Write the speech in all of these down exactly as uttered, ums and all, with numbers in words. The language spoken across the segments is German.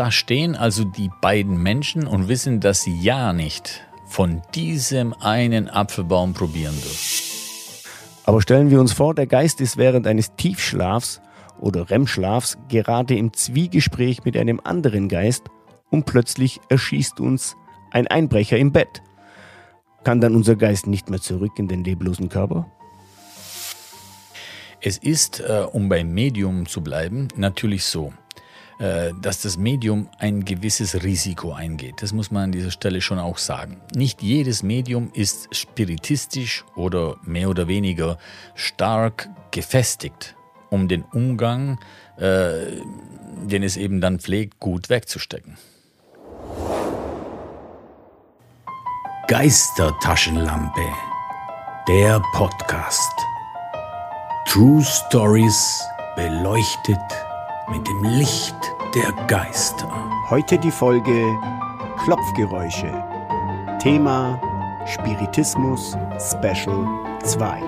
Da stehen also die beiden Menschen und wissen, dass sie ja nicht von diesem einen Apfelbaum probieren dürfen. Aber stellen wir uns vor, der Geist ist während eines Tiefschlafs oder R E M-Schlafs gerade im Zwiegespräch mit einem anderen Geist und plötzlich erschießt uns ein Einbrecher im Bett. Kann dann unser Geist nicht mehr zurück in den leblosen Körper? Es ist, äh, um beim Medium zu bleiben, natürlich so, äh, dass das Medium ein gewisses Risiko eingeht. Das muss man an dieser Stelle schon auch sagen. Nicht jedes Medium ist spiritistisch oder mehr oder weniger stark gefestigt, um den Umgang, äh, den es eben dann pflegt, gut wegzustecken. Geistertaschenlampe, der Podcast. True Stories beleuchtet mit dem Licht der Geister. Heute die Folge Klopfgeräusche. Thema Spiritismus Special zwei.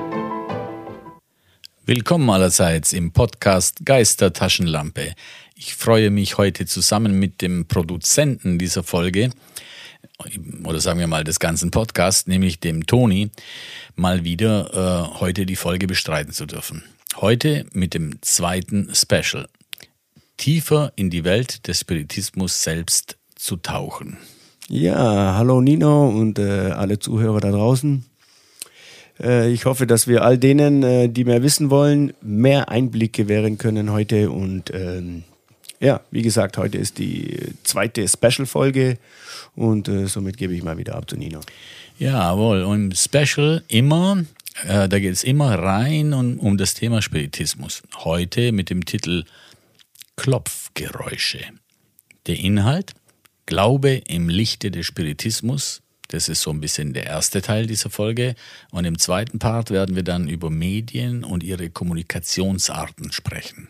Willkommen allerseits im Podcast Geistertaschenlampe. Ich freue mich heute zusammen mit dem Produzenten dieser Folge, oder sagen wir mal des ganzen Podcasts, nämlich dem Toni, mal wieder äh, heute die Folge bestreiten zu dürfen. Heute mit dem zweiten Special. Tiefer in die Welt des Spiritismus selbst zu tauchen. Ja, hallo Nino und äh, alle Zuhörer da draußen. Äh, ich hoffe, dass wir all denen, äh, die mehr wissen wollen, mehr Einblick gewähren können heute. Und ähm, ja, wie gesagt, heute ist die zweite Special-Folge und äh, somit gebe ich mal wieder ab zu Nino. Jawohl, und im Special immer, äh, da geht es immer rein um, um das Thema Spiritismus. Heute mit dem Titel Klopfgeräusche. Der Inhalt: Glaube im Lichte des Spiritismus. Das ist so ein bisschen der erste Teil dieser Folge. Und im zweiten Part werden wir dann über Medien und ihre Kommunikationsarten sprechen.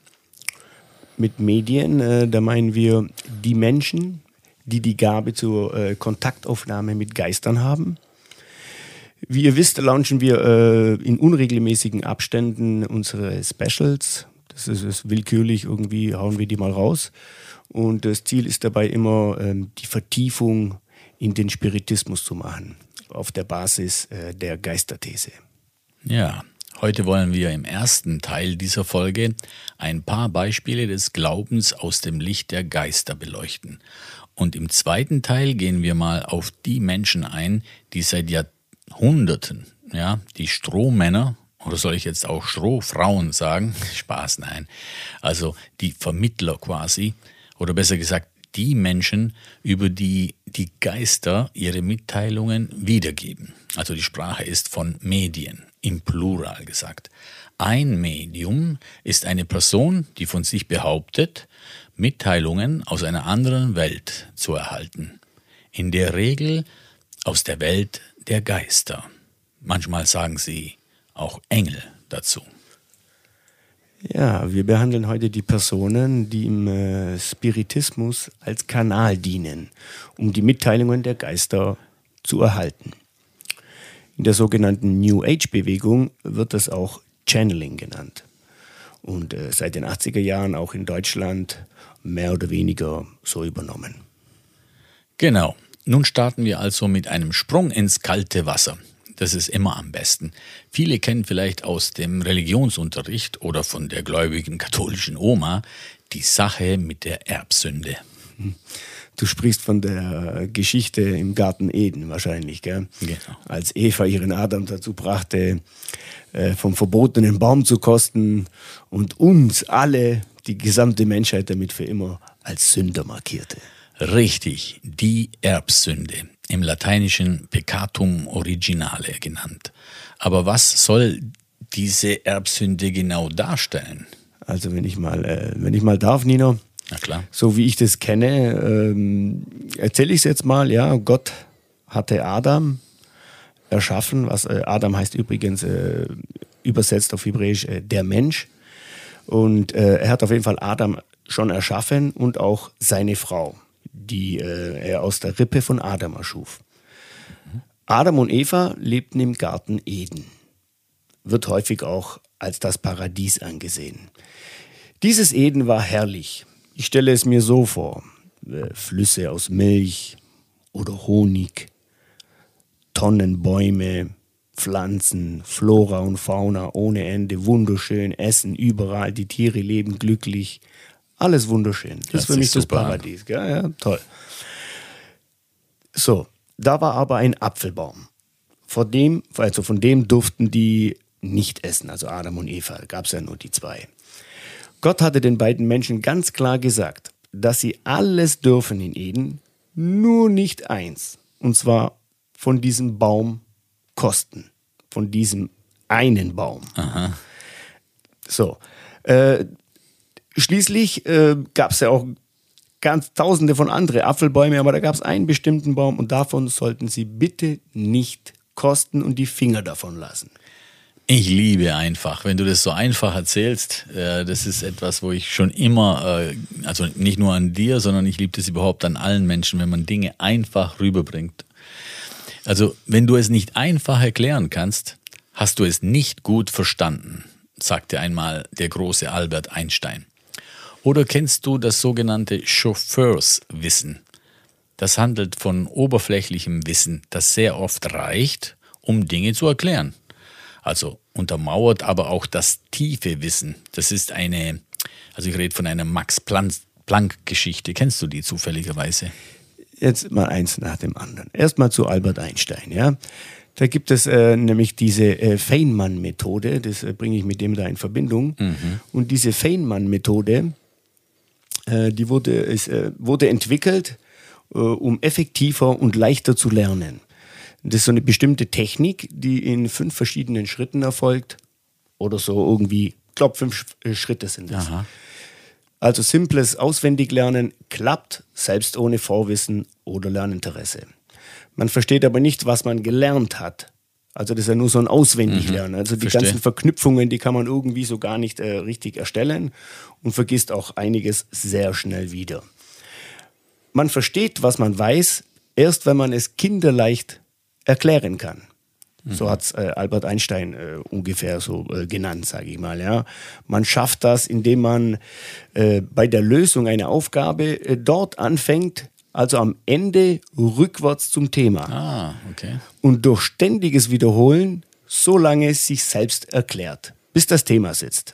Mit Medien, äh, da meinen wir die Menschen, die die Gabe zur äh, Kontaktaufnahme mit Geistern haben. Wie ihr wisst, launchen wir äh, in unregelmäßigen Abständen unsere Specials. Das ist, ist willkürlich, irgendwie hauen wir die mal raus. Und das Ziel ist dabei immer, ähm, die Vertiefung in den Spiritismus zu machen, auf der Basis äh, der Geisterthese. Ja, heute wollen wir im ersten Teil dieser Folge ein paar Beispiele des Glaubens aus dem Licht der Geister beleuchten. Und im zweiten Teil gehen wir mal auf die Menschen ein, die seit Jahrhunderten, ja, die Strohmänner, oder soll ich jetzt auch Strohfrauen sagen? Spaß, nein. Also die Vermittler quasi, oder besser gesagt die Menschen, über die die Geister ihre Mitteilungen wiedergeben. Also die Sprache ist von Medien, im Plural gesagt. Ein Medium ist eine Person, die von sich behauptet, Mitteilungen aus einer anderen Welt zu erhalten. In der Regel aus der Welt der Geister. Manchmal sagen sie auch Engel dazu. Ja, wir behandeln heute die Personen, die im äh, Spiritismus als Kanal dienen, um die Mitteilungen der Geister zu erhalten. In der sogenannten New Age-Bewegung wird das auch Channeling genannt. Und äh, seit den achtziger Jahren auch in Deutschland mehr oder weniger so übernommen. Genau. Nun starten wir also mit einem Sprung ins kalte Wasser. Das ist immer am besten. Viele kennen vielleicht aus dem Religionsunterricht oder von der gläubigen katholischen Oma die Sache mit der Erbsünde. Du sprichst von der Geschichte im Garten Eden wahrscheinlich, gell? Genau. Als Eva ihren Adam dazu brachte, vom verbotenen Baum zu kosten und uns alle, die gesamte Menschheit damit für immer als Sünder markierte. Richtig, die Erbsünde, im Lateinischen Peccatum originale genannt. Aber was soll diese Erbsünde genau darstellen? Also wenn ich mal, äh, wenn ich mal darf, Nino, Na klar. so wie ich das kenne, ähm, erzähle ich es jetzt mal. Ja, Gott hatte Adam erschaffen, was äh, Adam heißt übrigens äh, übersetzt auf Hebräisch äh, der Mensch. Und äh, er hat auf jeden Fall Adam schon erschaffen und auch seine Frau, die äh, er aus der Rippe von Adam erschuf. Mhm. Adam und Eva lebten im Garten Eden. Wird häufig auch als das Paradies angesehen. Dieses Eden war herrlich. Ich stelle es mir so vor, äh, Flüsse aus Milch oder Honig, Tonnen Bäume, Pflanzen, Flora und Fauna ohne Ende, wunderschön, Essen überall, die Tiere leben glücklich, alles wunderschön. Das, das ist für mich das Paradies. Ja, ja, toll. So, da war aber ein Apfelbaum. Von dem, also von dem durften die nicht essen, also Adam und Eva, gab es ja nur die zwei. Gott hatte den beiden Menschen ganz klar gesagt, dass sie alles dürfen in Eden, nur nicht eins. Und zwar von diesem Baum kosten. Von diesem einen Baum. Aha. So. Äh, schließlich äh, gab es ja auch ganz tausende von anderen Apfelbäumen, aber da gab es einen bestimmten Baum und davon sollten sie bitte nicht kosten und die Finger davon lassen. Ich liebe einfach, wenn du das so einfach erzählst, äh, das ist etwas, wo ich schon immer, äh, also nicht nur an dir, sondern ich liebe das überhaupt an allen Menschen, wenn man Dinge einfach rüberbringt. Also wenn du es nicht einfach erklären kannst, hast du es nicht gut verstanden, sagte einmal der große Albert Einstein. Oder kennst du das sogenannte Chauffeurswissen? Das handelt von oberflächlichem Wissen, das sehr oft reicht, um Dinge zu erklären. Also untermauert aber auch das tiefe Wissen. Das ist eine, also ich rede von einer Max-Planck-Geschichte. Kennst du die zufälligerweise? Jetzt mal eins nach dem anderen. Erstmal zu Albert Einstein. Ja, da gibt es äh, nämlich diese äh, Feynman-Methode. Das äh, bringe ich mit dem da in Verbindung. Mhm. Und diese Feynman-Methode, äh, die wurde, ist, äh, wurde entwickelt, äh, um effektiver und leichter zu lernen. Das ist so eine bestimmte Technik, die in fünf verschiedenen Schritten erfolgt. Oder so irgendwie, ich glaube, fünf Schritte sind das. Aha. Also simples Auswendiglernen klappt, selbst ohne Vorwissen oder Lerninteresse. Man versteht aber nicht, was man gelernt hat. Also das ist ja nur so ein Auswendiglernen. Also die Verstehe. ganzen Verknüpfungen, die kann man irgendwie so gar nicht äh, richtig erstellen und vergisst auch einiges sehr schnell wieder. Man versteht, was man weiß, erst wenn man es kinderleicht erklären kann. Mhm. So hat es äh, Albert Einstein äh, ungefähr so äh, genannt, sage ich mal. Ja. Man schafft das, indem man äh, bei der Lösung einer Aufgabe äh, dort anfängt, also am Ende rückwärts zum Thema. Ah, okay. Und durch ständiges Wiederholen so lange sich selbst erklärt, bis das Thema sitzt.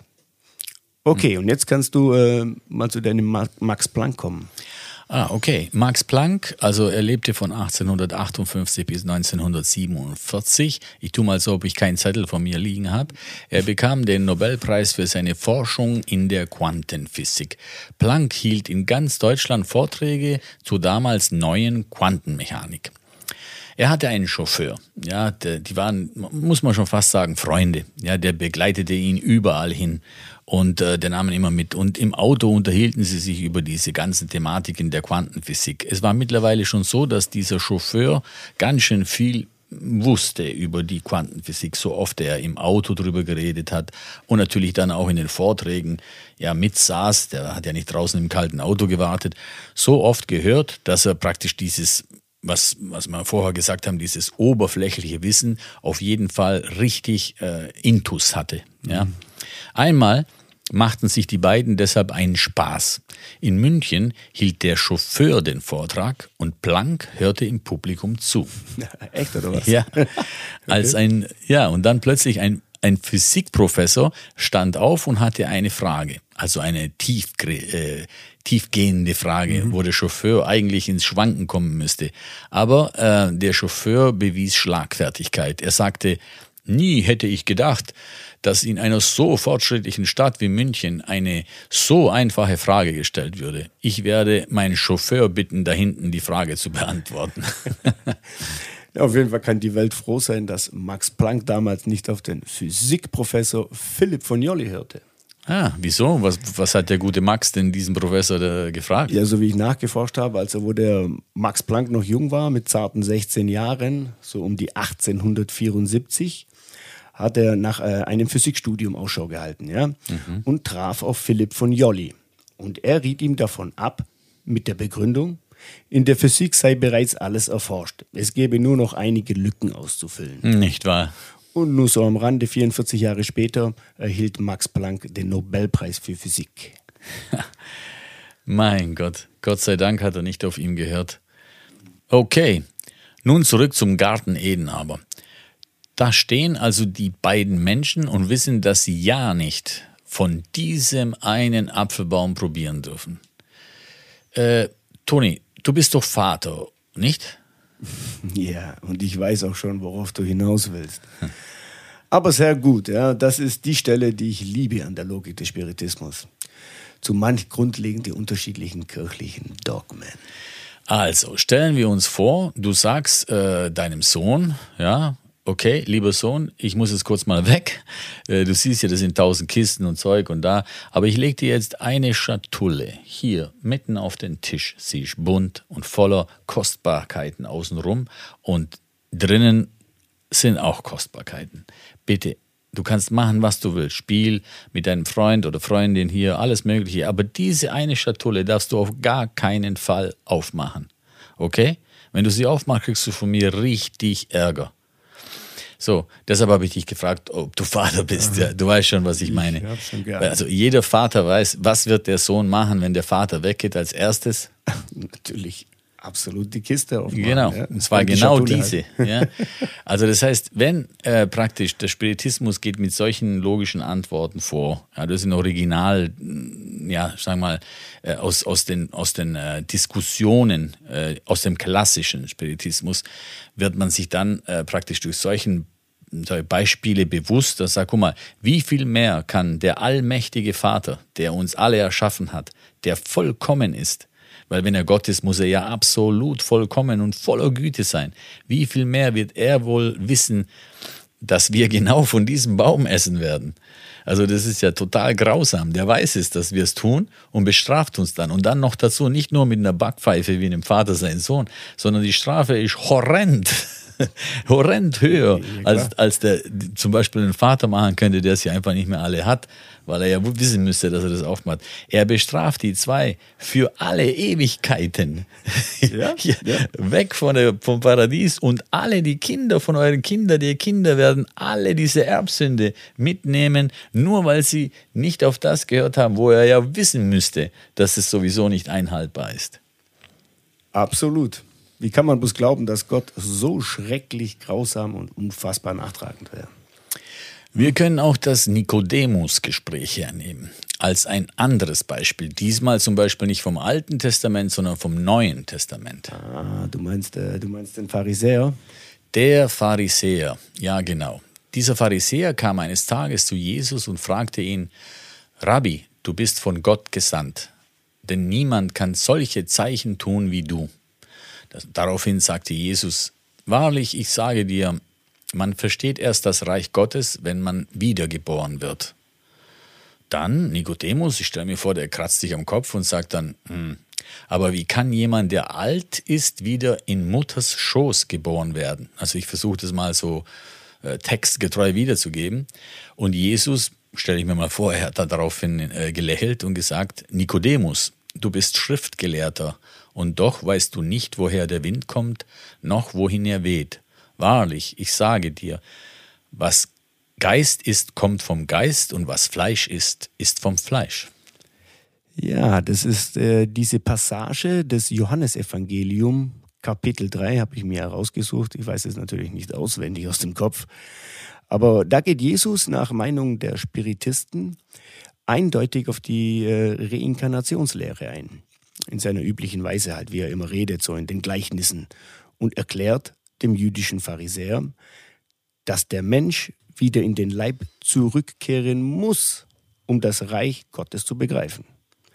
Okay, mhm. Und jetzt kannst du äh, mal zu deinem Max Planck kommen. Ah, okay. Max Planck, also er lebte von achtzehnhundertachtundfünfzig bis neunzehnhundertsiebenundvierzig. Ich tue mal so, ob ich keinen Zettel von mir liegen habe. Er bekam den Nobelpreis für seine Forschung in der Quantenphysik. Planck hielt in ganz Deutschland Vorträge zur damals neuen Quantenmechanik. Er hatte einen Chauffeur, ja, der, die waren, muss man schon fast sagen, Freunde. Ja, der begleitete ihn überall hin und äh, der nahm ihn immer mit. Und im Auto unterhielten sie sich über diese ganzen Thematiken der Quantenphysik. Es war mittlerweile schon so, dass dieser Chauffeur ganz schön viel wusste über die Quantenphysik, so oft er im Auto drüber geredet hat und natürlich dann auch in den Vorträgen ja mitsaß. Der hat ja nicht draußen im kalten Auto gewartet. So oft gehört, dass er praktisch dieses Was, was wir vorher gesagt haben, dieses oberflächliche Wissen auf jeden Fall richtig äh, intus hatte. Ja. Mhm. Einmal machten sich die beiden deshalb einen Spaß. In München hielt der Chauffeur den Vortrag und Planck hörte im Publikum zu. Echt, oder was? Ja, als ein, ja, und dann plötzlich ein Ein Physikprofessor stand auf und hatte eine Frage, also eine tief, äh, tiefgehende Frage, mhm. wo der Chauffeur eigentlich ins Schwanken kommen müsste. Aber äh, der Chauffeur bewies Schlagfertigkeit. Er sagte, nie hätte ich gedacht, dass in einer so fortschrittlichen Stadt wie München eine so einfache Frage gestellt würde. Ich werde meinen Chauffeur bitten, da hinten die Frage zu beantworten. Ja, auf jeden Fall kann die Welt froh sein, dass Max Planck damals nicht auf den Physikprofessor Philipp von Jolly hörte. Ah, wieso? Was, was hat der gute Max denn diesen Professor da gefragt? Ja, so wie ich nachgeforscht habe, also wo der Max Planck noch jung war, mit zarten sechzehn Jahren, so um die achtzehnhundertvierundsiebzig, hat er nach äh, einem Physikstudium Ausschau gehalten, ja, mhm. und traf auf Philipp von Jolly. Und er riet ihm davon ab, mit der Begründung, in der Physik sei bereits alles erforscht. Es gäbe nur noch einige Lücken auszufüllen. Nicht wahr? Und nur so am Rande, vierundvierzig Jahre später, erhielt Max Planck den Nobelpreis für Physik. Mein Gott, Gott sei Dank hat er nicht auf ihn gehört. Okay, nun zurück zum Garten Eden aber. Da stehen also die beiden Menschen und wissen, dass sie ja nicht von diesem einen Apfelbaum probieren dürfen. Äh, Toni, du bist doch Vater, nicht? Ja, und ich weiß auch schon, worauf du hinaus willst. Aber sehr gut, ja, das ist die Stelle, die ich liebe an der Logik des Spiritismus. Zu manch grundlegende unterschiedlichen kirchlichen Dogmen. Also, stellen wir uns vor, du sagst äh, deinem Sohn, ja, okay, lieber Sohn, ich muss jetzt kurz mal weg. Äh, du siehst ja, das sind tausend Kisten und Zeug und da, aber ich lege dir jetzt eine Schatulle hier mitten auf den Tisch, sie ist bunt und voller Kostbarkeiten außenrum und drinnen sind auch Kostbarkeiten. Bitte, du kannst machen, was du willst. Spiel mit deinem Freund oder Freundin hier, alles Mögliche. Aber diese eine Schatulle darfst du auf gar keinen Fall aufmachen. Okay? Wenn du sie aufmachst, kriegst du von mir richtig Ärger. So, deshalb habe ich dich gefragt, ob du Vater bist. Ja, du weißt schon, was ich meine. Ich hab's schon geahnt. Also jeder Vater weiß, was wird der Sohn machen, wenn der Vater weggeht als erstes? Natürlich absolut die Kiste aufmachen. Genau, ja. und zwar Und die genau Schatulle diese. halt. Ja. Also das heißt, wenn äh, praktisch der Spiritismus geht mit solchen logischen Antworten vor, ja, das sind original, ja, sagen wir mal, äh, aus, aus den, aus den äh, Diskussionen, äh, aus dem klassischen Spiritismus, wird man sich dann äh, praktisch durch solchen solche Beispiele bewusst, dass sagt, guck mal, wie viel mehr kann der allmächtige Vater, der uns alle erschaffen hat, der vollkommen ist, weil wenn er Gott ist, muss er ja absolut vollkommen und voller Güte sein. Wie viel mehr wird er wohl wissen, dass wir genau von diesem Baum essen werden? Also das ist ja total grausam. Der weiß es, dass wir es tun und bestraft uns dann. Und dann noch dazu nicht nur mit einer Backpfeife wie einem Vater seinen Sohn, sondern die Strafe ist horrend. horrend höher, Ja, als, als der zum Beispiel ein Vater machen könnte, der es ja einfach nicht mehr alle hat, weil er ja wissen müsste, dass er das aufmacht. Er bestraft die zwei für alle Ewigkeiten. Ja, ja. Weg von der, vom Paradies und alle die Kinder von euren Kindern, die Kinder werden alle diese Erbsünde mitnehmen, nur weil sie nicht auf das gehört haben, wo er ja wissen müsste, dass es sowieso nicht einhaltbar ist. Absolut. Wie kann man bloß glauben, dass Gott so schrecklich grausam und unfassbar nachtragend wäre? Wir können auch das Nikodemus-Gespräch hernehmen, als ein anderes Beispiel. Diesmal zum Beispiel nicht vom Alten Testament, sondern vom Neuen Testament. Ah, du meinst, äh, du meinst den Pharisäer? Der Pharisäer, ja genau. Dieser Pharisäer kam eines Tages zu Jesus und fragte ihn, Rabbi, du bist von Gott gesandt, denn niemand kann solche Zeichen tun wie du. Das, daraufhin sagte Jesus, wahrlich, ich sage dir, man versteht erst das Reich Gottes, wenn man wiedergeboren wird. Dann Nikodemus, ich stelle mir vor, der kratzt sich am Kopf und sagt dann, hm, aber wie kann jemand, der alt ist, wieder in Mutters Schoß geboren werden? Also ich versuche das mal so äh, textgetreu wiederzugeben. Und Jesus, stelle ich mir mal vor, er hat da daraufhin äh, gelächelt und gesagt, Nikodemus, du bist Schriftgelehrter und doch weißt du nicht, woher der Wind kommt, noch wohin er weht. Wahrlich, ich sage dir, was Geist ist, kommt vom Geist und was Fleisch ist, ist vom Fleisch. Ja, das ist äh, diese Passage des Johannesevangelium, Kapitel drei, habe ich mir herausgesucht. Ich weiß es natürlich nicht auswendig aus dem Kopf. Aber da geht Jesus nach Meinung der Spiritisten eindeutig auf die äh, Reinkarnationslehre ein. In seiner üblichen Weise halt, wie er immer redet, so in den Gleichnissen. Und erklärt dem jüdischen Pharisäer, dass der Mensch wieder in den Leib zurückkehren muss, um das Reich Gottes zu begreifen.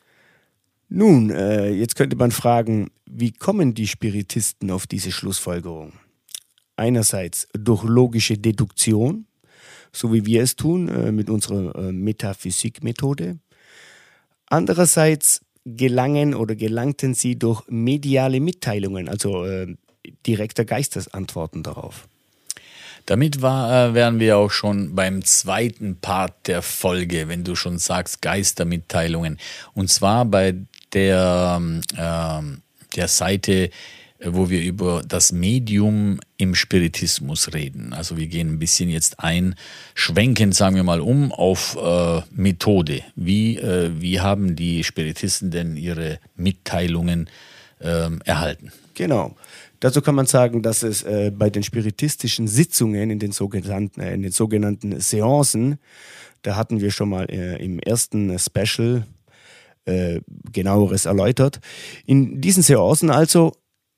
Nun, äh, jetzt könnte man fragen, wie kommen die Spiritisten auf diese Schlussfolgerung? Einerseits durch logische Deduktion, so wie wir es tun äh, mit unserer äh, Metaphysikmethode. Andererseits gelangen oder gelangten sie durch mediale Mitteilungen, also äh, direkter Geistesantworten darauf. Damit war, äh, wären wir auch schon beim zweiten Part der Folge, wenn du schon sagst Geistermitteilungen. Und zwar bei der, äh, der Seite wo wir über das Medium im Spiritismus reden. Also wir gehen ein bisschen jetzt ein, schwenken, sagen wir mal, um auf äh, Methode. Wie, äh, wie haben die Spiritisten denn ihre Mitteilungen äh, erhalten? Genau. Dazu kann man sagen, dass es äh, bei den spiritistischen Sitzungen in den sogenannten, äh, in den sogenannten Seancen, da hatten wir schon mal äh, im ersten Special äh, genaueres erläutert. In diesen Seancen also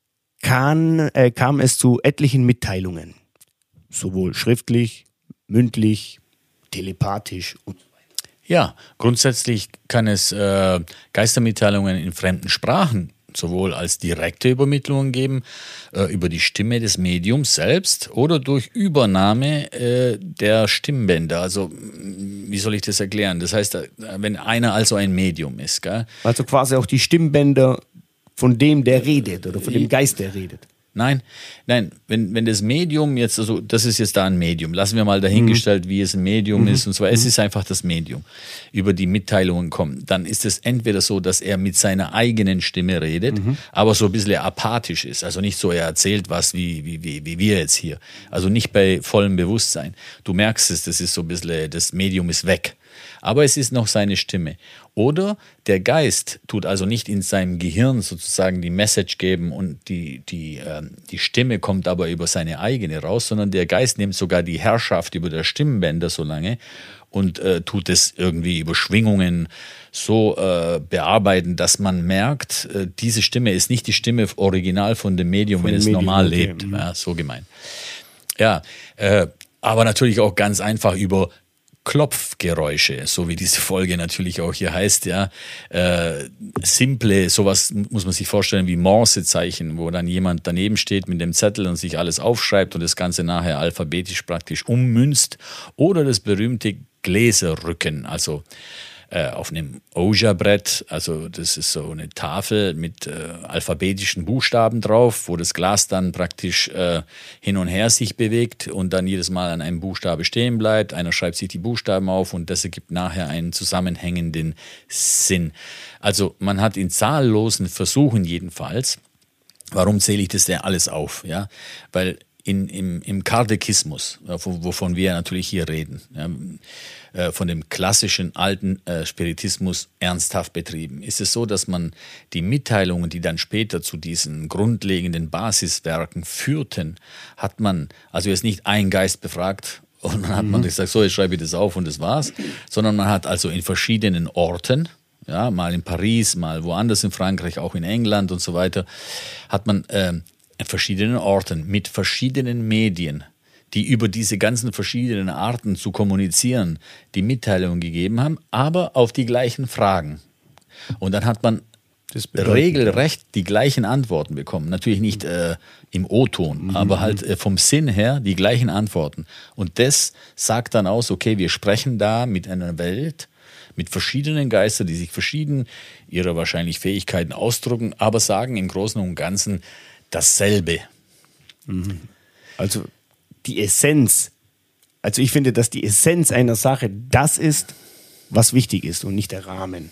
Kann, äh, kam es zu etlichen Mitteilungen, sowohl schriftlich, mündlich, telepathisch und so weiter. Ja, grundsätzlich kann es äh, Geistermitteilungen in fremden Sprachen sowohl als direkte Übermittlungen geben, äh, über die Stimme des Mediums selbst oder durch Übernahme äh, der Stimmbänder. Also, wie soll ich das erklären? Das heißt, wenn einer also ein Medium ist, gell? Also quasi auch die Stimmbänder von dem, der redet oder von dem Geist, der redet. Nein, nein, wenn, wenn das Medium jetzt, also das ist jetzt da ein Medium, lassen wir mal dahingestellt, mhm. wie es ein Medium mhm. ist und zwar, es ist einfach das Medium, über die Mitteilungen kommt, dann ist es entweder so, dass er mit seiner eigenen Stimme redet, mhm. aber so ein bisschen apathisch ist, also nicht so, er erzählt was wie, wie, wie, wie wir jetzt hier, also nicht bei vollem Bewusstsein. Du merkst es, das ist so ein bisschen, das Medium ist weg. Aber es ist noch seine Stimme. Oder der Geist tut also nicht in seinem Gehirn sozusagen die Message geben und die, die, äh, die Stimme kommt aber über seine eigene raus, sondern der Geist nimmt sogar die Herrschaft über der Stimmbänder so lange und äh, tut es irgendwie über Schwingungen so äh, bearbeiten, dass man merkt, äh, diese Stimme ist nicht die Stimme original von dem Medium, von wenn es Medium, normal okay. lebt. Ja, so gemeint. Ja, äh, aber natürlich auch ganz einfach über Klopfgeräusche, so wie diese Folge natürlich auch hier heißt, ja, äh, simple, sowas muss man sich vorstellen wie Morsezeichen, wo dann jemand daneben steht mit dem Zettel und sich alles aufschreibt und das Ganze nachher alphabetisch praktisch ummünzt, oder das berühmte Gläserrücken, also äh, auf einem Ouija-Brett, also das ist so eine Tafel mit äh, alphabetischen Buchstaben drauf, wo das Glas dann praktisch äh, hin und her sich bewegt und dann jedes Mal an einem Buchstabe stehen bleibt. Einer schreibt sich die Buchstaben auf und das ergibt nachher einen zusammenhängenden Sinn. Also man hat in zahllosen Versuchen jedenfalls, warum zähle ich das denn alles auf? Ja, weil in, im, im Kardekismus, wovon wir natürlich hier reden, ja, von dem klassischen alten äh, Spiritismus ernsthaft betrieben, ist es so, dass man die Mitteilungen, die dann später zu diesen grundlegenden Basiswerken führten, hat man also jetzt nicht einen Geist befragt und dann hat mhm. man gesagt, so, jetzt schreibe ich das auf und das war's, sondern man hat also in verschiedenen Orten, ja, mal in Paris, mal woanders in Frankreich, auch in England und so weiter, hat man äh, in verschiedenen Orten mit verschiedenen Medien, die über diese ganzen verschiedenen Arten zu kommunizieren, die Mitteilungen gegeben haben, aber auf die gleichen Fragen. Und dann hat man regelrecht die gleichen Antworten bekommen. Natürlich nicht äh, im O-Ton, mhm. aber halt äh, vom Sinn her die gleichen Antworten. Und das sagt dann aus, okay, wir sprechen da mit einer Welt, mit verschiedenen Geistern, die sich verschieden ihrer wahrscheinlich Fähigkeiten ausdrücken, aber sagen im Großen und Ganzen dasselbe. Mhm. Also die Essenz, also ich finde, dass die Essenz einer Sache das ist, was wichtig ist und nicht der Rahmen.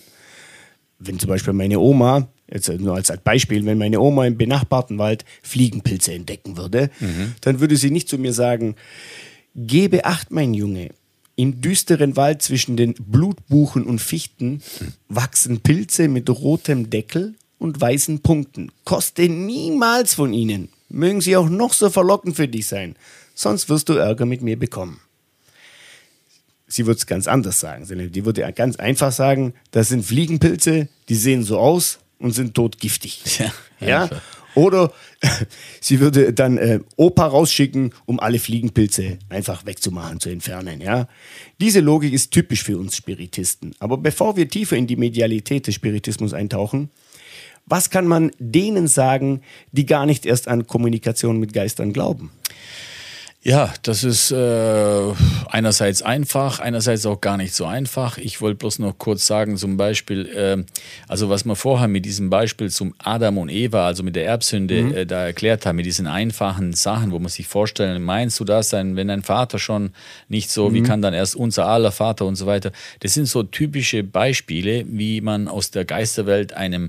Wenn zum Beispiel meine Oma, jetzt nur als Beispiel, wenn meine Oma im benachbarten Wald Fliegenpilze entdecken würde, mhm. dann würde sie nicht zu mir sagen, gebe Acht, mein Junge, im düsteren Wald zwischen den Blutbuchen und Fichten wachsen Pilze mit rotem Deckel und weißen Punkten. Koste niemals von ihnen. Mögen sie auch noch so verlockend für dich sein. Sonst wirst du Ärger mit mir bekommen. Sie würde es ganz anders sagen. Die würde ganz einfach sagen, das sind Fliegenpilze, die sehen so aus und sind todgiftig. Ja, ja? Oder sie würde dann äh, Opa rausschicken, um alle Fliegenpilze einfach wegzumachen, zu entfernen. Ja? Diese Logik ist typisch für uns Spiritisten. Aber bevor wir tiefer in die Medialität des Spiritismus eintauchen, was kann man denen sagen, die gar nicht erst an Kommunikation mit Geistern glauben? Ja, das ist äh, einerseits einfach, einerseits auch gar nicht so einfach. Ich wollte bloß noch kurz sagen, zum Beispiel, äh, also was wir vorher mit diesem Beispiel zum Adam und Eva, also mit der Erbsünde, mhm. äh, da erklärt haben, mit diesen einfachen Sachen, wo man sich vorstellen, meinst du das, denn, wenn dein Vater schon nicht so, mhm. wie kann dann erst unser aller Vater und so weiter. Das sind so typische Beispiele, wie man aus der Geisterwelt einem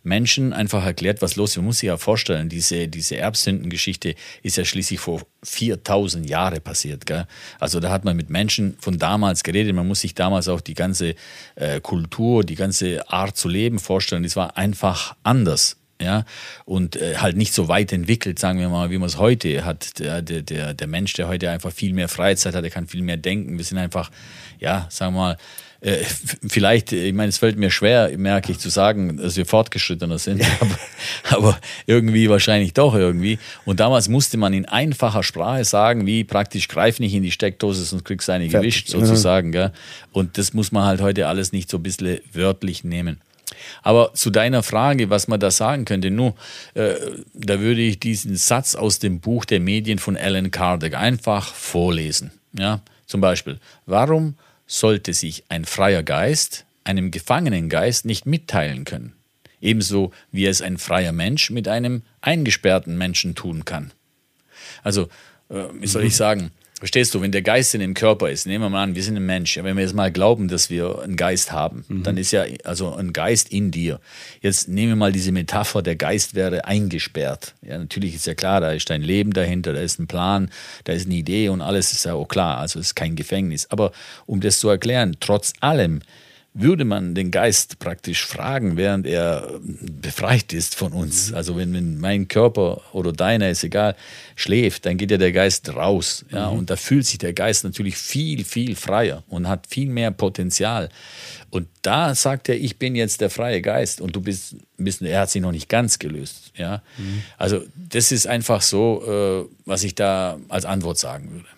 Menschen einfach erklärt, was los ist. Man muss sich ja vorstellen, diese, diese Erbsündengeschichte ist ja schließlich vor viertausend Jahren passiert. Gell? Also da hat man mit Menschen von damals geredet. Man muss sich damals auch die ganze äh, Kultur, die ganze Art zu leben vorstellen. Das war einfach anders. Ja, und äh, halt nicht so weit entwickelt, sagen wir mal, wie man es heute hat. Der, der, der, der Mensch, der heute einfach viel mehr Freizeit hat, der kann viel mehr denken. Wir sind einfach, ja, sagen wir mal, äh, vielleicht, ich meine, es fällt mir schwer, merke ich, zu sagen, dass wir fortgeschrittener sind, aber, aber irgendwie wahrscheinlich doch irgendwie. Und damals musste man in einfacher Sprache sagen, wie praktisch, greif nicht in die Steckdose, sonst kriegst du eine gewischt, sozusagen. Gell? Und das muss man halt heute alles nicht so ein bisschen wörtlich nehmen. Aber zu deiner Frage, was man da sagen könnte, nur, äh, da würde ich diesen Satz aus dem Buch der Medien von Alan Kardec einfach vorlesen. Ja? Zum Beispiel, warum sollte sich ein freier Geist einem gefangenen Geist nicht mitteilen können? Ebenso wie es ein freier Mensch mit einem eingesperrten Menschen tun kann. Also, äh, wie soll ich sagen, verstehst du, wenn der Geist in dem Körper ist, nehmen wir mal an, wir sind ein Mensch, ja, wenn wir jetzt mal glauben, dass wir einen Geist haben, mhm. dann ist ja also ein Geist in dir. Jetzt nehmen wir mal diese Metapher, der Geist wäre eingesperrt. Ja, natürlich ist ja klar, da ist ein Leben dahinter, da ist ein Plan, da ist eine Idee und alles ist ja auch klar, also es ist kein Gefängnis. Aber um das zu erklären, trotz allem würde man den Geist praktisch fragen, während er befreit ist von uns. Also wenn, wenn mein Körper oder deiner, ist egal, schläft, dann geht ja der Geist raus. Ja? Mhm. Und da fühlt sich der Geist natürlich viel, viel freier und hat viel mehr Potenzial. Und da sagt er, ich bin jetzt der freie Geist und du bist, bist er hat sich noch nicht ganz gelöst. Ja? Mhm. Also das ist einfach so, äh, was ich da als Antwort sagen würde.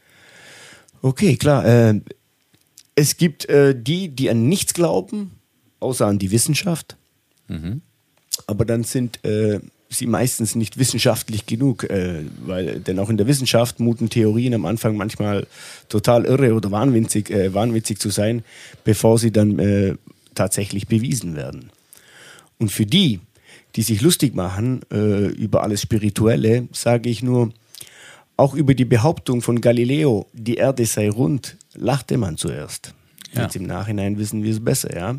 Okay, klar. Äh Es gibt äh, die, die an nichts glauben, außer an die Wissenschaft. Mhm. Aber dann sind äh, sie meistens nicht wissenschaftlich genug, äh, weil denn auch in der Wissenschaft muten Theorien am Anfang manchmal total irre oder wahnwitzig, äh, wahnwitzig zu sein, bevor sie dann äh, tatsächlich bewiesen werden. Und für die, die sich lustig machen äh, über alles Spirituelle, sage ich nur, auch über die Behauptung von Galileo, die Erde sei rund, lachte man zuerst. Ja. Jetzt im Nachhinein wissen wir es besser, ja.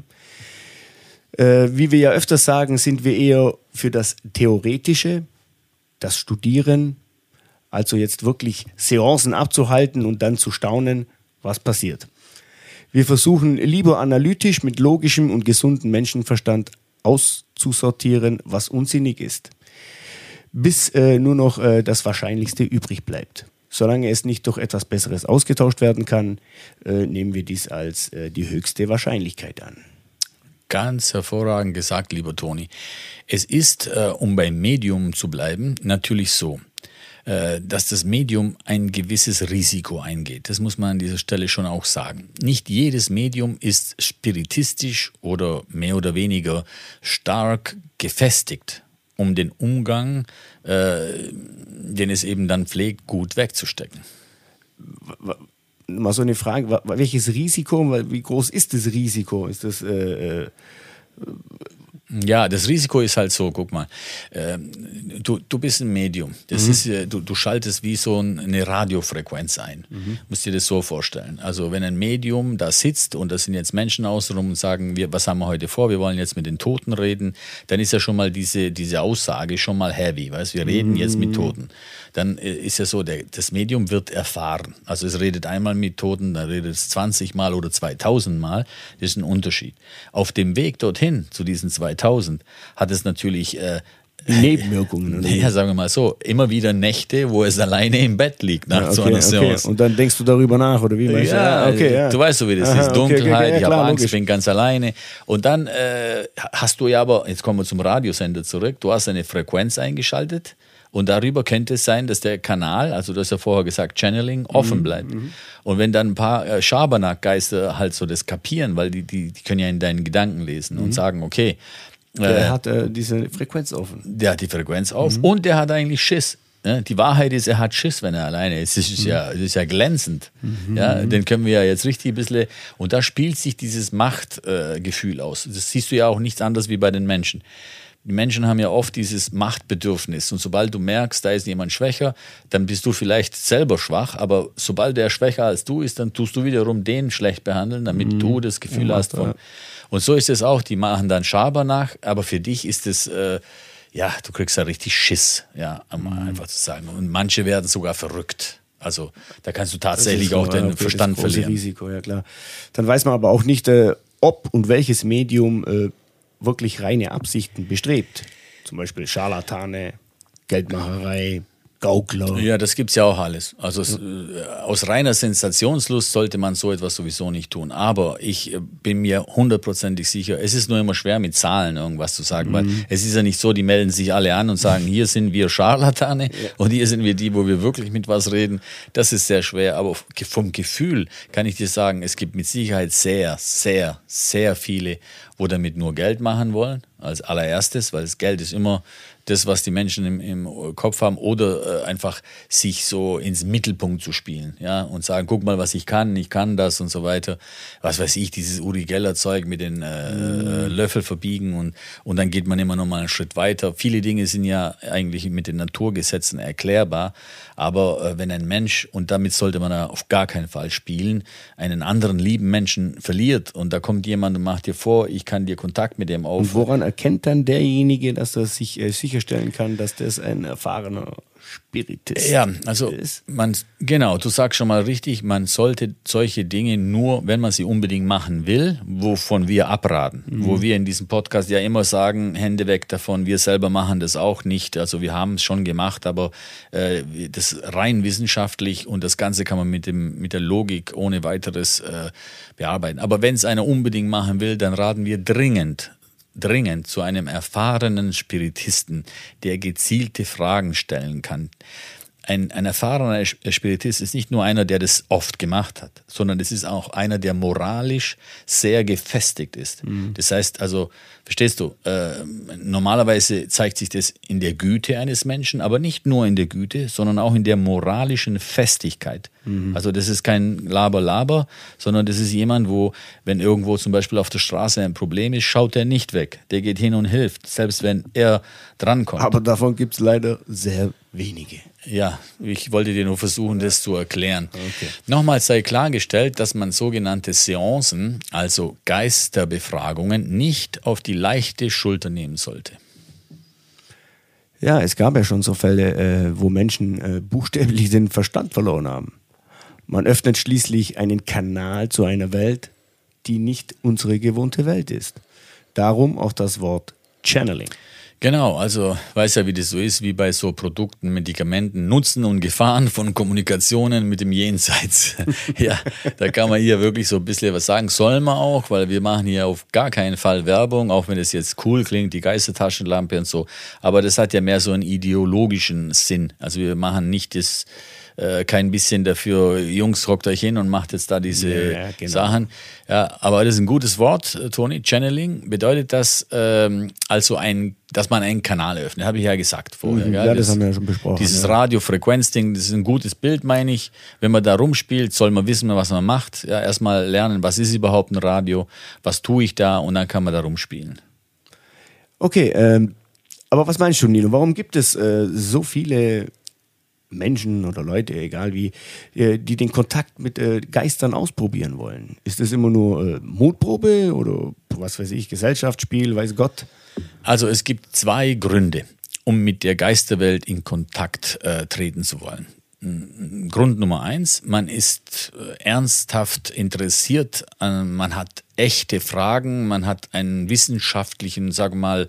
Äh, wie wir ja öfters sagen, sind wir eher für das Theoretische, das Studieren, also jetzt wirklich Seancen abzuhalten und dann zu staunen, was passiert. Wir versuchen lieber analytisch mit logischem und gesundem Menschenverstand auszusortieren, was unsinnig ist, bis äh, nur noch äh, das Wahrscheinlichste übrig bleibt. Solange es nicht durch etwas Besseres ausgetauscht werden kann, äh, nehmen wir dies als äh, die höchste Wahrscheinlichkeit an. Ganz hervorragend gesagt, lieber Toni. Es ist, äh, um beim Medium zu bleiben, natürlich so, äh, dass das Medium ein gewisses Risiko eingeht. Das muss man an dieser Stelle schon auch sagen. Nicht jedes Medium ist spiritistisch oder mehr oder weniger stark gefestigt, um den Umgang, äh, den es eben dann pflegt, gut wegzustecken. Mal so eine Frage, welches Risiko, wie groß ist das Risiko? Ist das... Äh, äh Ja, das Risiko ist halt so, guck mal, äh, du, du bist ein Medium, das mhm. ist, äh, du, du schaltest wie so ein, eine Radiofrequenz ein, mhm. musst dir das so vorstellen. Also wenn ein Medium da sitzt und da sind jetzt Menschen außenrum und sagen, wir, was haben wir heute vor, wir wollen jetzt mit den Toten reden, dann ist ja schon mal diese, diese Aussage schon mal heavy, weißt? Wir reden mhm. jetzt mit Toten. Dann äh, ist ja so, der, das Medium wird erfahren, also es redet einmal mit Toten, dann redet es zwanzig Mal oder zweitausend Mal, das ist ein Unterschied. Auf dem Weg dorthin, zu diesen zweitausend, hat es natürlich äh, Nebenwirkungen. Oder? Ja, sagen wir mal so, immer wieder Nächte, wo es alleine im Bett liegt nach ja, okay, so einer Seance. Okay. Und dann denkst du darüber nach, oder wie? Weißt ja, du? Okay, ja, du weißt so, wie das Aha, ist. Dunkelheit, okay, okay, ja, ich habe Angst, ich bin ganz alleine. Und dann äh, hast du ja aber, jetzt kommen wir zum Radiosender zurück, du hast eine Frequenz eingeschaltet und darüber könnte es sein, dass der Kanal, also du hast ja vorher gesagt, Channeling, offen bleibt. Mhm. Und wenn dann ein paar äh, Schabernack-Geister halt so das kapieren, weil die, die, die können ja in deinen Gedanken lesen mhm. und sagen, okay, der äh, hat äh, diese Frequenz offen. Der hat die Frequenz auf mhm. und der hat eigentlich Schiss. Ja, die Wahrheit ist, er hat Schiss, wenn er alleine ist. Das ist, mhm. ja, das ist ja glänzend. Mhm. Ja, den können wir ja jetzt richtig ein bisschen... Und da spielt sich dieses Machtgefühl äh, aus. Das siehst du ja auch nichts anderes wie bei den Menschen. die Menschen haben ja oft dieses Machtbedürfnis. Und sobald du merkst, da ist jemand schwächer, dann bist du vielleicht selber schwach. Aber sobald der schwächer als du ist, dann tust du wiederum den schlecht behandeln, damit mhm. du das Gefühl ja, hast von... Und so ist es auch, die machen dann Schaber nach, aber für dich ist es... Äh, ja, du kriegst da richtig Schiss, ja, um mhm. einfach zu sagen. Und manche werden sogar verrückt. Also da kannst du tatsächlich auch den Verstand das große verlieren. Risiko, ja klar. Dann weiß man aber auch nicht, äh, ob und welches Medium äh, wirklich reine Absichten bestrebt. Zum Beispiel Scharlatane, Geldmacherei, Gaukler. Ja, das gibt's ja auch alles. Also ja. äh, aus reiner Sensationslust sollte man so etwas sowieso nicht tun. Aber ich äh, bin mir hundertprozentig sicher, es ist nur immer schwer mit Zahlen irgendwas zu sagen, mhm. weil es ist ja nicht so, die melden sich alle an und sagen, hier sind wir Scharlatane ja. und hier sind wir die, wo wir wirklich mit was reden. Das ist sehr schwer. Aber vom Gefühl kann ich dir sagen, es gibt mit Sicherheit sehr, sehr, sehr viele, wo damit nur Geld machen wollen, als allererstes, weil das Geld ist immer das, was die Menschen im, im Kopf haben, oder äh, einfach sich so ins Mittelpunkt zu spielen, ja, und sagen, guck mal, was ich kann, ich kann das und so weiter. Was weiß ich, dieses Uri Geller Zeug mit den äh, mm. Löffel verbiegen und, und dann geht man immer noch mal einen Schritt weiter. Viele Dinge sind ja eigentlich mit den Naturgesetzen erklärbar, aber äh, wenn ein Mensch, und damit sollte man auf gar keinen Fall spielen, einen anderen lieben Menschen verliert und da kommt jemand und macht dir vor, ich kann dir Kontakt mit dem auf. Und woran erkennt dann derjenige, dass er sich äh, sicherstellen kann, dass das ein erfahrener Spiritist ja, also ist? Man, genau, du sagst schon mal richtig, man sollte solche Dinge nur, wenn man sie unbedingt machen will, wovon wir abraten. Mhm. Wo wir in diesem Podcast ja immer sagen, Hände weg davon, wir selber machen das auch nicht. Also wir haben es schon gemacht, aber äh, das rein wissenschaftlich und das Ganze kann man mit, dem, mit der Logik ohne weiteres äh, bearbeiten. Aber wenn es einer unbedingt machen will, dann raten wir dringend, dringend zu einem erfahrenen Spiritisten, der gezielte Fragen stellen kann. Ein, ein erfahrener Spiritist ist nicht nur einer, der das oft gemacht hat, sondern es ist auch einer, der moralisch sehr gefestigt ist. Mhm. Das heißt also, verstehst du, äh, normalerweise zeigt sich das in der Güte eines Menschen, aber nicht nur in der Güte, sondern auch in der moralischen Festigkeit. Mhm. Also das ist kein Laber-Laber, sondern das ist jemand, wo, wenn irgendwo zum Beispiel auf der Straße ein Problem ist, schaut er nicht weg. Der geht hin und hilft, selbst wenn er drankommt. Aber davon gibt es leider sehr wenige. Ja, ich wollte dir nur versuchen, das zu erklären. Okay. Nochmals sei klargestellt, dass man sogenannte Seancen, also Geisterbefragungen, nicht auf die leichte Schulter nehmen sollte. Ja, es gab ja schon so Fälle, äh, wo Menschen äh, buchstäblich den Verstand verloren haben. Man öffnet schließlich einen Kanal zu einer Welt, die nicht unsere gewohnte Welt ist. Darum auch das Wort Channeling. Genau, also weiß ja, wie das so ist, wie bei so Produkten, Medikamenten, Nutzen und Gefahren von Kommunikationen mit dem Jenseits. Ja, da kann man hier wirklich so ein bisschen was sagen, soll man auch, weil wir machen hier auf gar keinen Fall Werbung, auch wenn es jetzt cool klingt, die Geistertaschenlampe und so, aber das hat ja mehr so einen ideologischen Sinn. Also wir machen nicht das, äh, kein bisschen dafür, Jungs, rockt euch hin und macht jetzt da diese ja, genau. Sachen. Ja, aber das ist ein gutes Wort, Toni. Channeling bedeutet das ähm, also ein, dass man einen Kanal öffnet, habe ich ja gesagt vorher. Mhm, gell? Ja, das, das haben wir ja schon besprochen. Dieses ja. Radio-Frequenz-Ding, das ist ein gutes Bild, meine ich. Wenn man da rumspielt, soll man wissen, was man macht. Ja, erstmal lernen, was ist überhaupt ein Radio, was tue ich da, und dann kann man da rumspielen. Okay, ähm, aber was meinst du, Nilo? Warum gibt es äh, so viele Menschen oder Leute, egal wie, äh, die den Kontakt mit äh, Geistern ausprobieren wollen? Ist das immer nur äh, Mutprobe oder was weiß ich, Gesellschaftsspiel, weiß Gott? Also es gibt zwei Gründe, um mit der Geisterwelt in Kontakt äh, treten zu wollen. Grund Nummer eins, man ist äh, ernsthaft interessiert, äh, man hat echte Fragen, man hat einen wissenschaftlichen, sag mal,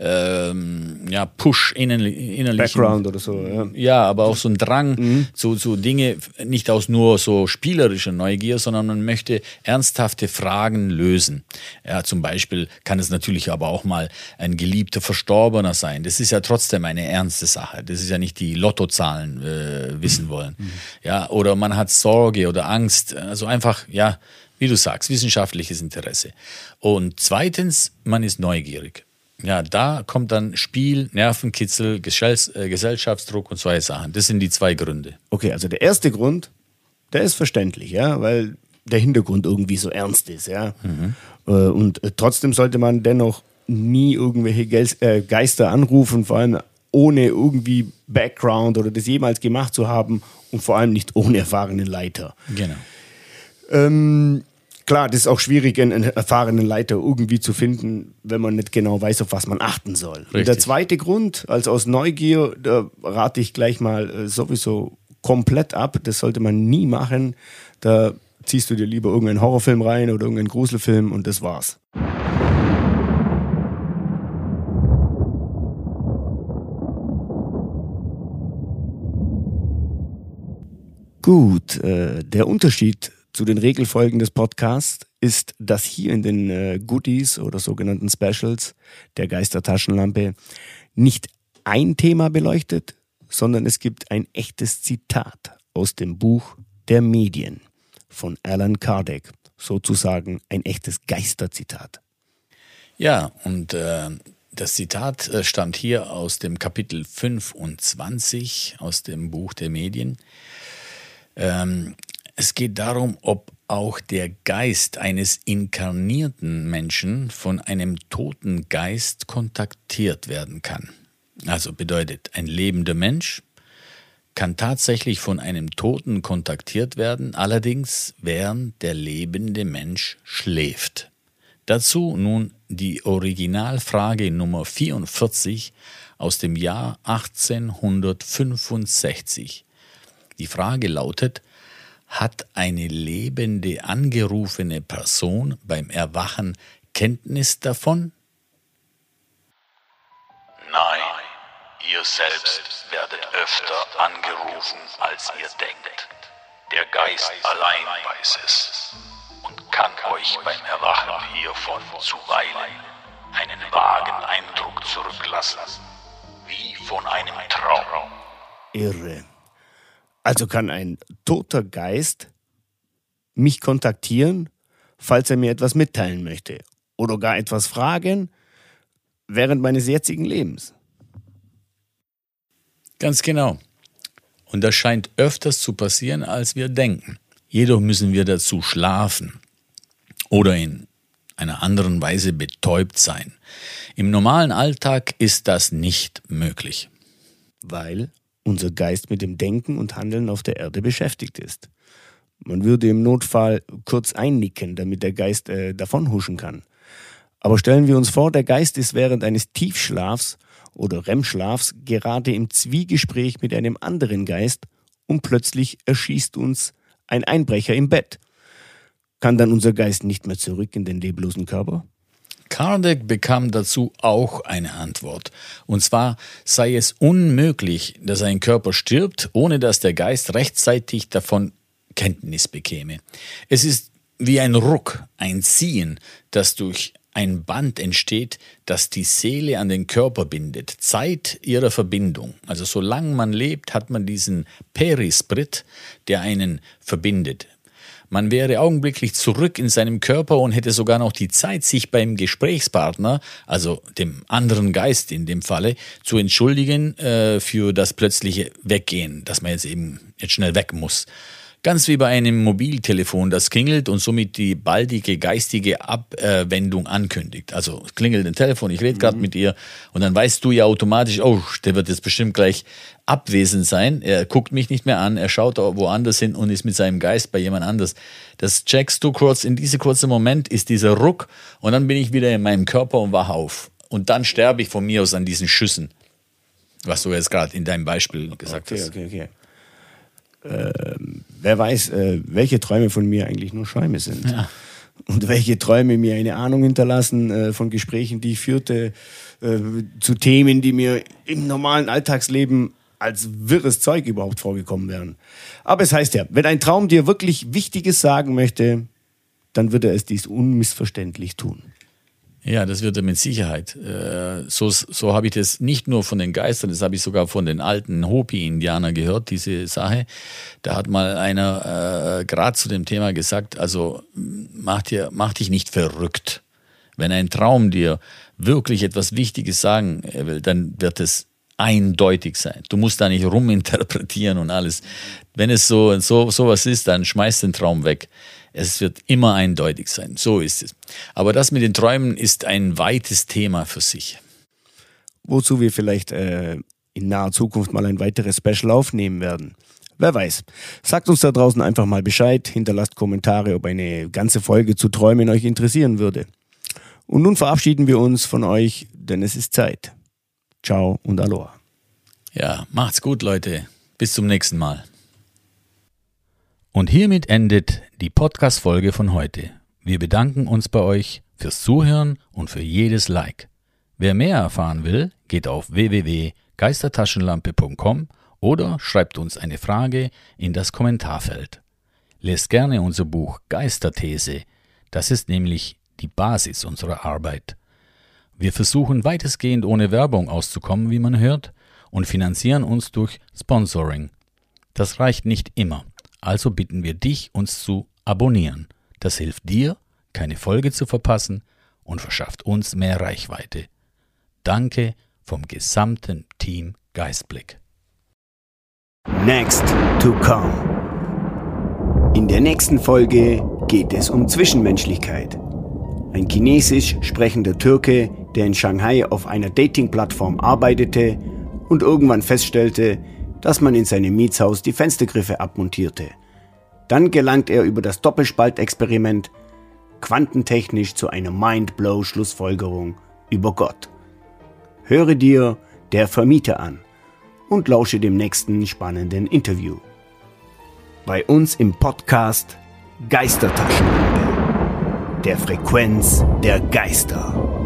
ähm, ja, Push innerlichen. Background oder so, ja. Ja, aber auch so ein Drang mhm. zu, zu Dinge, nicht aus nur so spielerischer Neugier, sondern man möchte ernsthafte Fragen lösen. Ja, zum Beispiel kann es natürlich aber auch mal ein geliebter Verstorbener sein. Das ist ja trotzdem eine ernste Sache. Das ist ja nicht die Lottozahlen äh, wissen wollen. Mhm. Ja, oder man hat Sorge oder Angst. Also einfach, ja, wie du sagst, wissenschaftliches Interesse. Und zweitens, man ist neugierig. Ja, da kommt dann Spiel, Nervenkitzel, Gesellschaftsdruck und solche Sachen. Das sind die zwei Gründe. Okay, also der erste Grund, der ist verständlich, ja, weil der Hintergrund irgendwie so ernst ist, ja. Mhm. Und trotzdem sollte man dennoch nie irgendwelche Geister anrufen, vor allem ohne irgendwie Background oder das jemals gemacht zu haben und vor allem nicht ohne erfahrenen Leiter. Genau. Ähm, klar, das ist auch schwierig, einen erfahrenen Leiter irgendwie zu finden, wenn man nicht genau weiß, auf was man achten soll. Und der zweite Grund, also aus Neugier, da rate ich gleich mal äh, sowieso komplett ab. Das sollte man nie machen. Da ziehst du dir lieber irgendeinen Horrorfilm rein oder irgendeinen Gruselfilm und das war's. Gut, äh, der Unterschied zu den Regelfolgen des Podcasts ist, dass hier in den äh, Goodies oder sogenannten Specials der Geistertaschenlampe nicht ein Thema beleuchtet, sondern es gibt ein echtes Zitat aus dem Buch der Medien von Allan Kardec, sozusagen ein echtes Geisterzitat. Ja, und äh, das Zitat äh, stammt hier aus dem Kapitel fünfundzwanzig aus dem Buch der Medien. Ähm, es geht darum, ob auch der Geist eines inkarnierten Menschen von einem toten Geist kontaktiert werden kann. Also bedeutet, ein lebender Mensch kann tatsächlich von einem Toten kontaktiert werden, allerdings während der lebende Mensch schläft. Dazu nun die Originalfrage Nummer vierundvierzig aus dem Jahr achtzehnhundertfünfundsechzig. Die Frage lautet: Hat eine lebende angerufene Person beim Erwachen Kenntnis davon? Nein, ihr selbst werdet öfter angerufen, als ihr denkt. Der Geist allein weiß es und kann euch beim Erwachen hiervon zuweilen einen vagen Eindruck zurücklassen, wie von einem Traum. Irre. Also kann ein toter Geist mich kontaktieren, falls er mir etwas mitteilen möchte oder gar etwas fragen während meines jetzigen Lebens. Ganz genau. Und das scheint öfters zu passieren, als wir denken. Jedoch müssen wir dazu schlafen oder in einer anderen Weise betäubt sein. Im normalen Alltag ist das nicht möglich. Weil unser Geist mit dem Denken und Handeln auf der Erde beschäftigt ist. Man würde im Notfall kurz einnicken, damit der Geist äh, davonhuschen kann. Aber stellen wir uns vor, der Geist ist während eines Tiefschlafs oder R E M-Schlafs gerade im Zwiegespräch mit einem anderen Geist und plötzlich erschießt uns ein Einbrecher im Bett. Kann dann unser Geist nicht mehr zurück in den leblosen Körper? Kardec bekam dazu auch eine Antwort. Und zwar sei es unmöglich, dass ein Körper stirbt, ohne dass der Geist rechtzeitig davon Kenntnis bekäme. Es ist wie ein Ruck, ein Ziehen, das durch ein Band entsteht, das die Seele an den Körper bindet. Zeit ihrer Verbindung. Also solange man lebt, hat man diesen Perisprit, der einen verbindet. Man wäre augenblicklich zurück in seinem Körper und hätte sogar noch die Zeit, sich beim Gesprächspartner, also dem anderen Geist in dem Falle, zu entschuldigen äh, für das plötzliche Weggehen, dass man jetzt eben jetzt schnell weg muss. Ganz wie bei einem Mobiltelefon, das klingelt und somit die baldige geistige Abwendung ankündigt. Also es klingelt ein Telefon, ich rede gerade mhm. mit ihr und dann weißt du ja automatisch, oh, der wird jetzt bestimmt gleich abwesend sein. Er guckt mich nicht mehr an, er schaut woanders hin und ist mit seinem Geist bei jemand anders. Das checkst du kurz, in diesem kurzen Moment ist dieser Ruck und dann bin ich wieder in meinem Körper und wach auf. Und dann sterbe ich von mir aus an diesen Schüssen, was du jetzt gerade in deinem Beispiel gesagt okay, hast. Okay, okay, okay. Ähm, wer weiß, äh, welche Träume von mir eigentlich nur Schäume sind. Ja. Und welche Träume mir eine Ahnung hinterlassen äh, von Gesprächen, die ich führte, äh, zu Themen, die mir im normalen Alltagsleben als wirres Zeug überhaupt vorgekommen wären. Aber es heißt ja, wenn ein Traum dir wirklich Wichtiges sagen möchte, dann wird er es dies unmissverständlich tun. Ja, das wird er mit Sicherheit. So, so habe ich das nicht nur von den Geistern, das habe ich sogar von den alten Hopi-Indianern gehört, diese Sache. Da hat mal einer äh, gerade zu dem Thema gesagt, also mach, dir, mach dich nicht verrückt. Wenn ein Traum dir wirklich etwas Wichtiges sagen will, dann wird es eindeutig sein. Du musst da nicht ruminterpretieren und alles. Wenn es so so sowas ist, dann schmeiß den Traum weg. Es wird immer eindeutig sein. So ist es. Aber das mit den Träumen ist ein weites Thema für sich. Wozu wir vielleicht äh, in naher Zukunft mal ein weiteres Special aufnehmen werden. Wer weiß. Sagt uns da draußen einfach mal Bescheid, hinterlasst Kommentare, ob eine ganze Folge zu Träumen euch interessieren würde. Und nun verabschieden wir uns von euch, denn es ist Zeit. Ciao und Aloha. Ja, macht's gut, Leute. Bis zum nächsten Mal. Und hiermit endet die Podcast-Folge von heute. Wir bedanken uns bei euch fürs Zuhören und für jedes Like. Wer mehr erfahren will, geht auf w w w punkt geistertaschenlampe punkt com oder schreibt uns eine Frage in das Kommentarfeld. Lest gerne unser Buch Geisterthese. Das ist nämlich die Basis unserer Arbeit. Wir versuchen weitestgehend ohne Werbung auszukommen, wie man hört, und finanzieren uns durch Sponsoring. Das reicht nicht immer, also bitten wir dich, uns zu abonnieren. Das hilft dir, keine Folge zu verpassen und verschafft uns mehr Reichweite. Danke vom gesamten Team Geistblick. Next to come. In der nächsten Folge geht es um Zwischenmenschlichkeit. Ein chinesisch sprechender Türke, der in Shanghai auf einer Dating-Plattform arbeitete und irgendwann feststellte, dass man in seinem Mietshaus die Fenstergriffe abmontierte. Dann gelangt er über das Doppelspaltexperiment quantentechnisch zu einer Mind-Blow-Schlussfolgerung über Gott. Höre dir Der Vermieter an und lausche dem nächsten spannenden Interview. Bei uns im Podcast Geistertaschenlampe, der Frequenz der Geister.